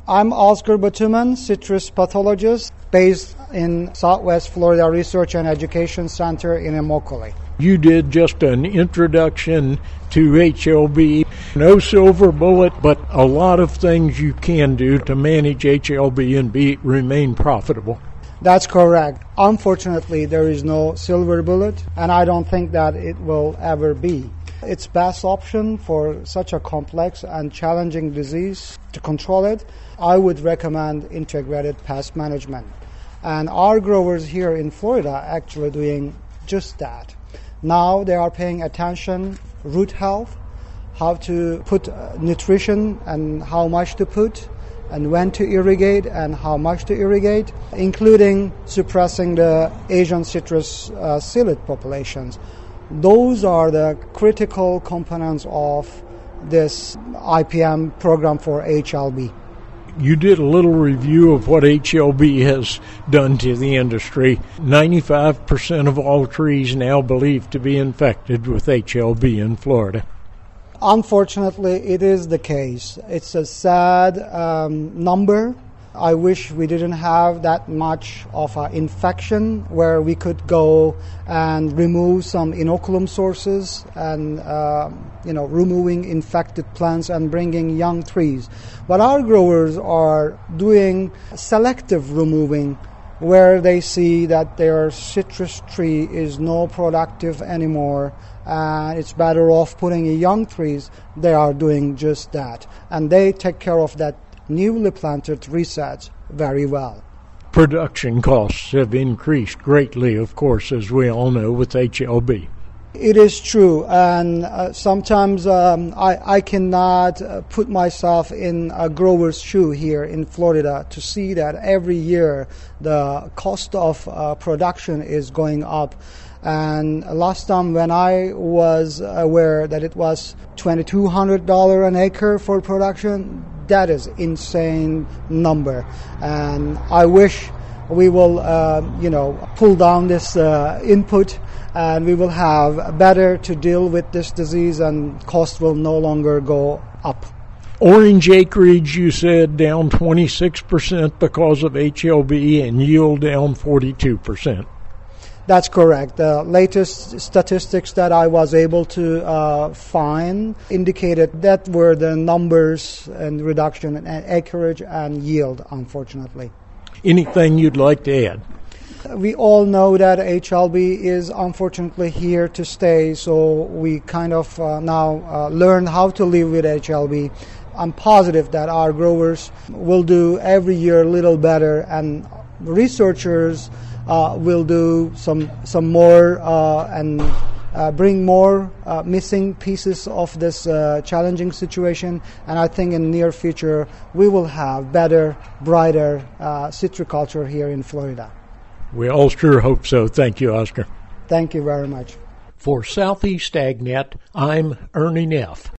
I'm Oscar Batuman, citrus pathologist based in Southwest Florida Research and Education Center in Immokalee. You did just an introduction to HLB. No silver bullet, but a lot of things you can do to manage HLB and remain profitable. That's correct. Unfortunately, there is no silver bullet, and I don't think that it will ever be. Its best option for such a complex and challenging disease to control it, I would recommend integrated pest management. And our growers here in Florida are actually doing just that. Now they are paying attention, root health, how to put nutrition and how much to put, and when to irrigate and how much to irrigate, including suppressing the Asian citrus psyllid populations. Those are the critical components of this IPM program for HLB. You did a little review of what HLB has done to the industry. 95% of all trees now believed to be infected with HLB in Florida. Unfortunately, it is the case. It's a sad number. I wish we didn't have that much of an infection where we could go and remove some inoculum sources and removing infected plants and bringing young trees. But our growers are doing selective removing where they see that their citrus tree is no productive anymore and it's better off putting young trees. They are doing just that, and they take care of that newly planted resets very well. Production costs have increased greatly, of course, as we all know, with HLB. It is true, and sometimes I cannot put myself in a grower's shoe here in Florida to see that every year the cost of production is going up. And last time when I was aware that it was $2,200 an acre for production, that is insane number. And I wish we will, pull down this input, and we will have better to deal with this disease, and cost will no longer go up. Orange acreage, you said, down 26% because of HLB, and yield down 42%. That's correct. The latest statistics that I was able to find indicated that were the numbers and reduction in acreage and yield, unfortunately. Anything you'd like to add? We all know that HLB is unfortunately here to stay, so we kind of now learn how to live with HLB. I'm positive that our growers will do every year a little better, and researchers will do some more and bring more missing pieces of this challenging situation. And I think in the near future we will have better, brighter citriculture here in Florida. We all sure hope so. Thank you, Oscar. Thank you very much. For Southeast AgNet, I'm Ernie Neff.